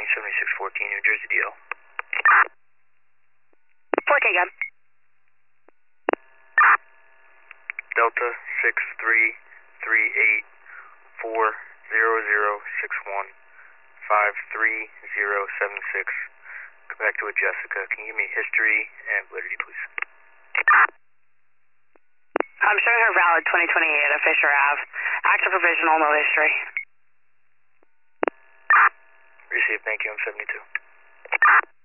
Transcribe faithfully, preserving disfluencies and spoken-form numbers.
seventy-six fourteen, New Jersey D L. fourteen, gun. Delta six three three eight four zero zero six one five three zero seven six. Come back to a Jessica. Can you give me history and validity, please? I'm showing her valid twenty twenty-eight at Fisher Ave. Active provisional, no history. Received, thank you. I'm seventy-two.